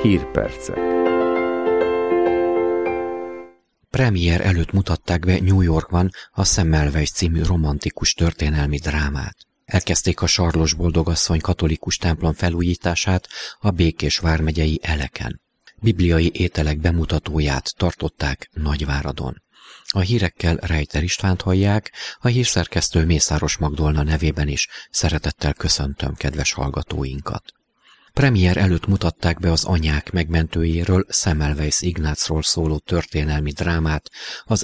Hírpercek. Premier előtt mutatták be New Yorkban a Semmelweis című romantikus történelmi drámát. Elkezdték a Sarlos Boldogasszony katolikus templom felújítását a Békés vármegyei Eleken. Bibliai ételek bemutatóját tartották Nagyváradon. A hírekkel Rejter Istvánt hallják, a hírszerkesztő Mészáros Magdolna nevében is szeretettel köszöntöm kedves hallgatóinkat. Premier előtt mutatták be az anyák megmentőjéről, Semmelweis Ignácról szóló történelmi drámát az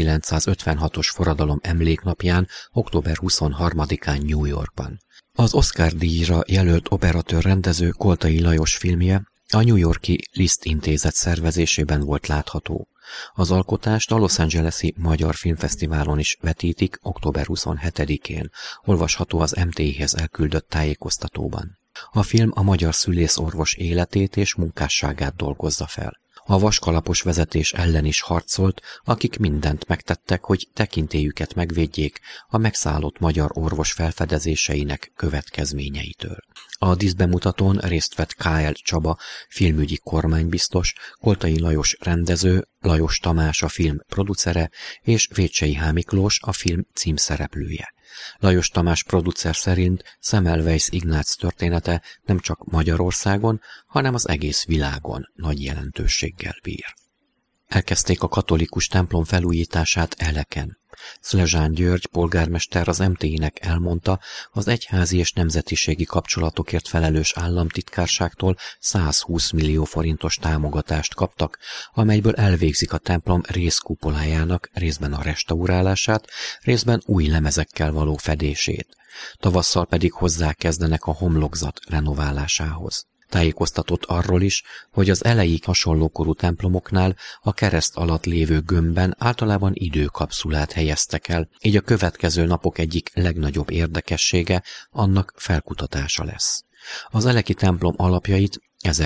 1956-os forradalom emléknapján, október 23-án New Yorkban. Az Oscar-díjra jelölt operatőr-rendező Koltai Lajos filmje a New York-i Liszt intézet szervezésében volt látható. Az alkotást a Los Angeles-i Magyar Filmfesztiválon is vetítik október 27-én, olvasható az MTI-hez elküldött tájékoztatóban. A film a magyar szülészorvos életét és munkásságát dolgozza fel. A vaskalapos vezetés ellen is harcolt, akik mindent megtettek, hogy tekintélyüket megvédjék a megszállott magyar orvos felfedezéseinek következményeitől. A díszbemutatón részt vett K.L. Csaba, filmügyi kormánybiztos, Koltai Lajos rendező, Lajos Tamás a film producere és Vécsei H. Miklós a film címszereplője. Lajos Tamás producer szerint Semmelweis Ignác története nem csak Magyarországon, hanem az egész világon nagy jelentőséggel bír. Elkezdték a katolikus templom felújítását Eleken. Szlezsán György polgármester az MTI-nek elmondta, az egyházi és nemzetiségi kapcsolatokért felelős államtitkárságtól 120 millió forintos támogatást kaptak, amelyből elvégzik a templom részkupolájának részben a restaurálását, részben új lemezekkel való fedését. Tavasszal pedig hozzákezdenek a homlokzat renoválásához. Tájékoztatott arról is, hogy az elejéig hasonlókorú templomoknál a kereszt alatt lévő gömbben általában időkapszulát helyeztek el, így a következő napok egyik legnagyobb érdekessége annak felkutatása lesz. Az eleki templom alapjait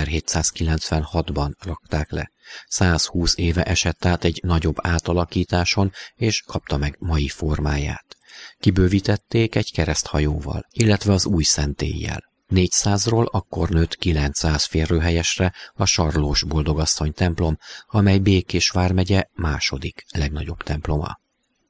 1796-ban rakták le. 120 éve esett át egy nagyobb átalakításon, és kapta meg mai formáját. Kibővítették egy kereszthajóval, illetve az új szentéllyel. 400-ról akkor nőtt 900 férőhelyesre a Sarlós Boldogasszony templom, amely Békés vármegye második legnagyobb temploma.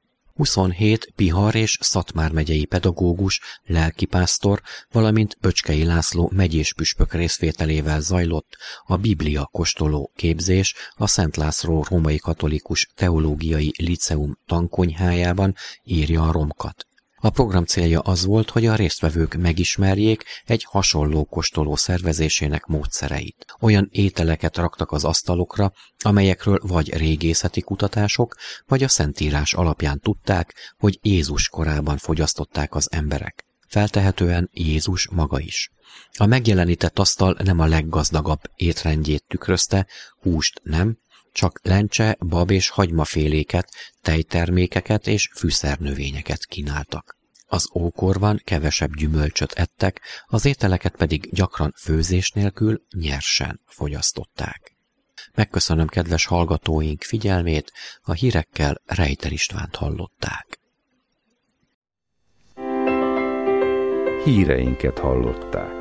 27 Bihar és Szatmár megyei pedagógus, lelkipásztor, valamint Böcskei László megyés püspök részvételével zajlott a Biblia kóstoló képzés a Szent László Római Katolikus Teológiai Liceum tankonyhájában, írja a Romkat. A program célja az volt, hogy a résztvevők megismerjék egy hasonló kóstoló szervezésének módszereit. Olyan ételeket raktak az asztalokra, amelyekről vagy régészeti kutatások, vagy a Szentírás alapján tudták, hogy Jézus korában fogyasztották az emberek. Feltehetően Jézus maga is. A megjelenített asztal nem a leggazdagabb étrendjét tükrözte, húst nem, csak lencse, bab és hagymaféléket, tejtermékeket és fűszernövényeket kínáltak. Az ókorban kevesebb gyümölcsöt ettek, az ételeket pedig gyakran főzés nélkül nyersen fogyasztották. Megköszönöm kedves hallgatóink figyelmét, a hírekkel Rejter Istvánt hallották. Híreinket hallották.